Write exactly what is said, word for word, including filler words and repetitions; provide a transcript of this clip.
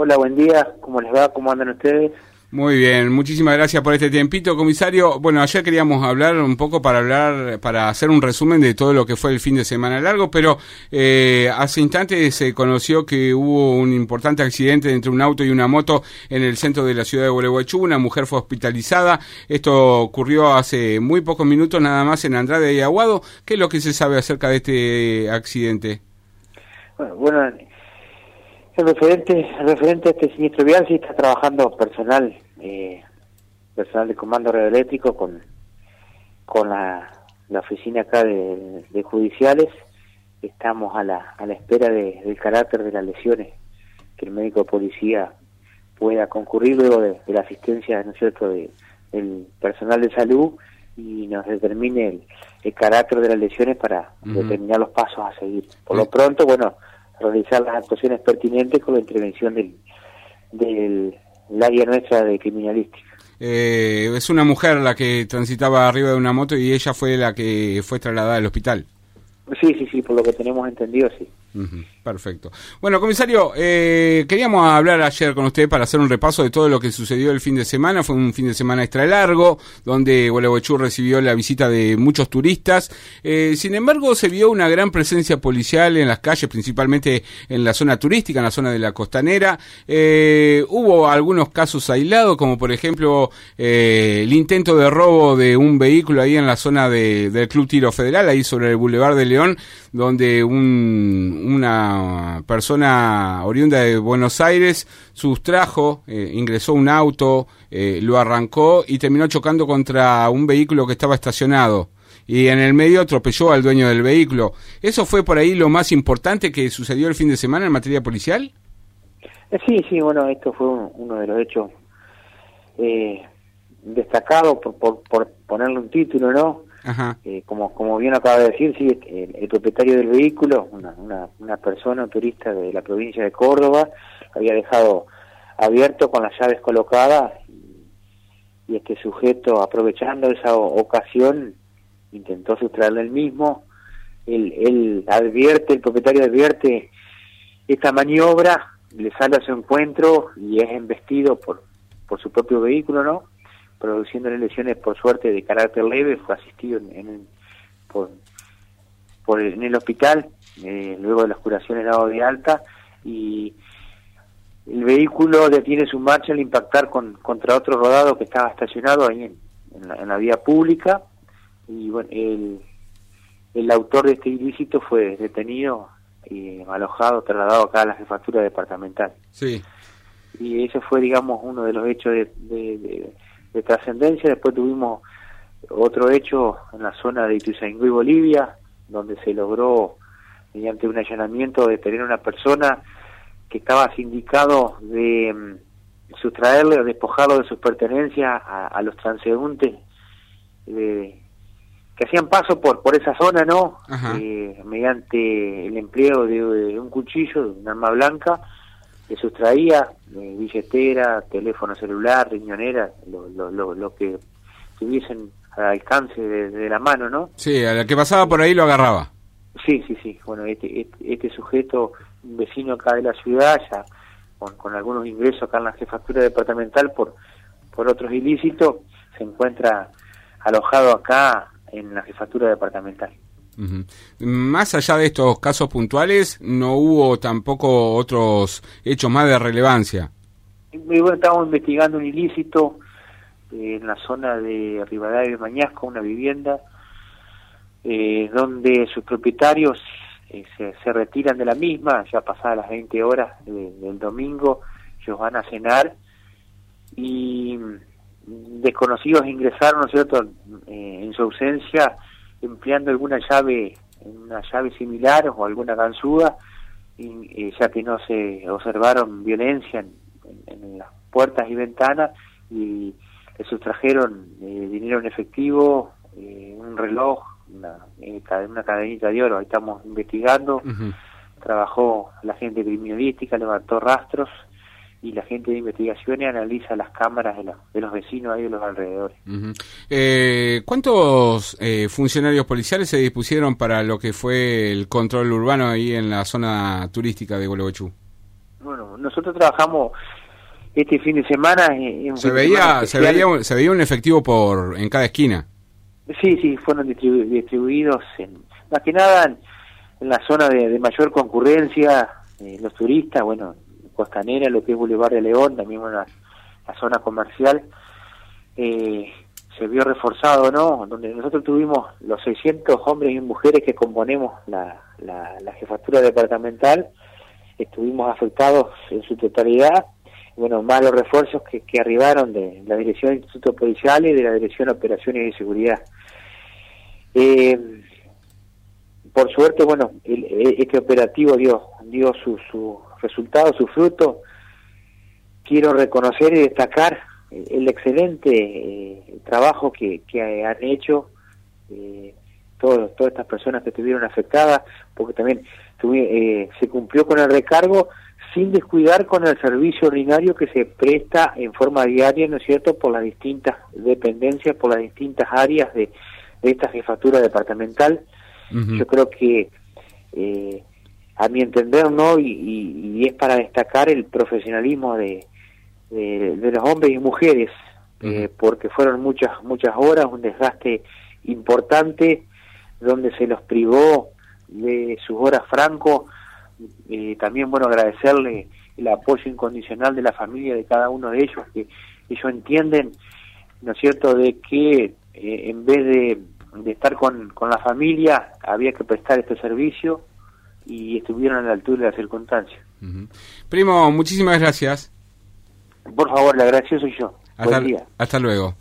Hola, buen día. ¿Cómo les va? ¿Cómo andan ustedes? Muy bien, muchísimas gracias por este tiempito, comisario. Bueno, ayer queríamos hablar un poco para hablar, para hacer un resumen de todo lo que fue el fin de semana largo, pero eh, hace instantes se conoció que hubo un importante accidente entre un auto y una moto en el centro de la ciudad de Gualeguaychú. Una mujer fue hospitalizada. Esto ocurrió hace muy pocos minutos nada más en Andrade y Aguado. ¿Qué es lo que se sabe acerca de este accidente? Bueno, bueno el referente, el referente a este siniestro vial sí está trabajando personal, eh, personal de comando radioeléctrico con con la, la oficina acá de, de judiciales. Estamos a la a la espera de, del carácter de las lesiones, que el médico de policía pueda concurrir luego de, de la asistencia, ¿no es cierto?, de, del personal de salud, y nos determine el, el carácter de las lesiones para uh-huh. determinar los pasos a seguir. Por lo pronto, bueno, realizar las actuaciones pertinentes con la intervención del, del, del área nuestra de criminalística. Eh, es una mujer la que transitaba arriba de una moto y ella fue la que fue trasladada al hospital. Sí, sí, sí, por lo que tenemos entendido, sí. Uh-huh, perfecto. Bueno, comisario, eh, queríamos hablar ayer con usted para hacer un repaso de todo lo que sucedió el fin de semana. Fue un fin de semana extra largo, donde Gualeguaychú recibió la visita de muchos turistas. Eh, sin embargo, se vio una gran presencia policial en las calles, principalmente en la zona turística, en la zona de la costanera. Eh, hubo algunos casos aislados, como por ejemplo eh, el intento de robo de un vehículo ahí en la zona de, del Club Tiro Federal, ahí sobre el Boulevard de León, donde un una persona oriunda de Buenos Aires sustrajo, eh, ingresó un auto, eh, lo arrancó y terminó chocando contra un vehículo que estaba estacionado. Y en el medio atropelló al dueño del vehículo. ¿Eso fue por ahí lo más importante que sucedió el fin de semana en materia policial? Sí, sí, bueno, esto fue un, uno de los hechos eh, destacados, por, por, por ponerle un título, ¿no? Ajá. Eh, como como bien acaba de decir, sí, el, el propietario del vehículo, una, una, una persona, un turista de la provincia de Córdoba, había dejado abierto con las llaves colocadas, y, y este sujeto, aprovechando esa o, ocasión, intentó sustraerle el mismo. Él, él advierte, el propietario advierte esta maniobra, le sale a su encuentro y es embestido por, por su propio vehículo, ¿no?, produciéndole lesiones, por suerte, de carácter leve. Fue asistido en, en, por, por el, en el hospital, eh, luego de las curaciones dado de alta, y el vehículo detiene su marcha al impactar con, contra otro rodado que estaba estacionado ahí en, en, la, en la vía pública, y bueno, el, el autor de este ilícito fue detenido y alojado, trasladado acá a la jefatura departamental. Sí. Y ese fue, digamos, uno de los hechos de, de, de de trascendencia. Después tuvimos otro hecho en la zona de Ituzaingó y Bolivia, donde se logró, mediante un allanamiento, detener a una persona que estaba sindicado de um, sustraerle o despojarlo de sus pertenencias a, a los transeúntes de, que hacían paso por por esa zona, ¿no? Eh, mediante el empleo de, de un cuchillo, de un arma blanca, que sustraía eh, billetera, teléfono celular, riñonera, lo, lo, lo, lo que tuviesen al alcance de, de la mano, ¿no? Sí, a la que pasaba por ahí lo agarraba. Sí, sí, sí. Bueno, este, este, este sujeto, un vecino acá de la ciudad, ya con, con algunos ingresos acá en la jefatura departamental por, por otros ilícitos, se encuentra alojado acá en la jefatura departamental. Uh-huh. Más allá de estos casos puntuales, no hubo tampoco otros hechos más de relevancia. Y bueno, estábamos investigando un ilícito eh, en la zona de Rivadavia y Mañasco, una vivienda eh, donde sus propietarios eh, se, se retiran de la misma, ya pasadas las veinte horas de, del domingo. Ellos van a cenar y desconocidos ingresaron, ¿no es cierto?, eh, en su ausencia, empleando alguna llave, una llave similar o alguna ganzúa, y, eh, ya que no se observaron violencia en, en, en las puertas y ventanas, y le sustrajeron eh, dinero en efectivo, eh, un reloj, una, eh, una cadenita de oro. Ahí estamos investigando. Uh-huh. Trabajó la gente criminalística, levantó rastros, y la gente de investigaciones analiza las cámaras de, la, de los vecinos ahí de los alrededores. Uh-huh. Eh, ¿Cuántos eh, funcionarios policiales se dispusieron para lo que fue el control urbano ahí en la zona turística de Gualeguaychú? Bueno, nosotros trabajamos este fin de semana en se veía se veía un, se veía un efectivo por en cada esquina. Sí, sí, fueron distribu distribuidos en, más que nada en, en la zona de, de mayor concurrencia, eh, los turistas, bueno, Costanera, lo que es Boulevard de León, también bueno, la, la zona comercial, eh, se vio reforzado, ¿no? Donde nosotros tuvimos los seiscientos hombres y mujeres que componemos la, la, la jefatura departamental, estuvimos afectados en su totalidad, bueno, más los refuerzos que, que arribaron de la Dirección de Institutos Policiales y de la Dirección de Operaciones de Seguridad. Eh, por suerte, bueno, el, este operativo dio, dio su, su resultado, su fruto. Quiero reconocer y destacar el excelente eh, trabajo que, que han hecho eh, todos, todas estas personas que estuvieron afectadas, porque también tuve, eh, se cumplió con el recargo sin descuidar con el servicio ordinario que se presta en forma diaria, ¿no es cierto?, por las distintas dependencias, por las distintas áreas de, de esta jefatura departamental. Uh-huh. Yo creo que, eh, a mi entender, ¿no?, y, y, y es para destacar el profesionalismo de, de, de los hombres y mujeres, uh-huh. eh, porque fueron muchas, muchas horas, un desgaste importante, donde se los privó de sus horas franco. Eh, también, bueno, agradecerle el apoyo incondicional de la familia de cada uno de ellos, que ellos entienden, ¿no es cierto?, de que eh, en vez de, de estar con, con la familia había que prestar este servicio y estuvieron a la altura de las circunstancias. Uh-huh. Primo, muchísimas gracias. Por favor, el agradecido soy yo. Hasta, Buen día. Hasta luego.